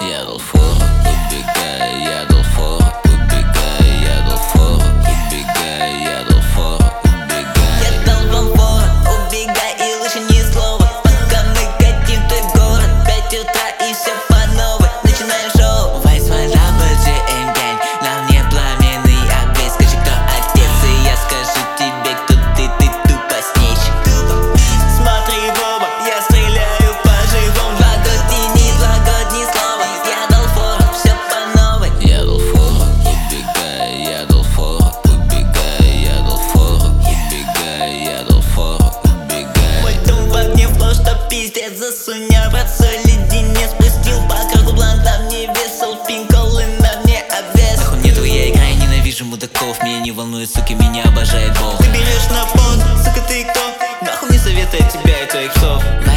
Я дал фору, убегая, я дал фору, убегая, я дал фору, убегая, я дал фору, убегая. Я дал вам фору, убегай, и лучше ни слова, пока мы катим твой город. 5 утра и все по новой, начинаем шоу. Вайс, вайс, WGM gang, на мне пламенный огонь. Скажи, кто отец, и я скажу тебе, кто ты тупоснейший. Смотри в оба, я стреляю по-живому. Два год ни слова, я дал фору, все по новой. Я дал фору, убегая, я дал фору, убегая, я дал фору, убегая, я дал фору, убегая. Мой дом в огне, флоу, что пиздец, засуня, брат, солиди не спустил. По кругу бланта мне весел, пинколы на мне обвес. Нахуй мне твоя игра, я ненавижу мудаков. Меня не волнует, суки, меня обожает Бог. Ты берешь на понт, сука, ты кто? Нахуй не советует тебя и твоих псов.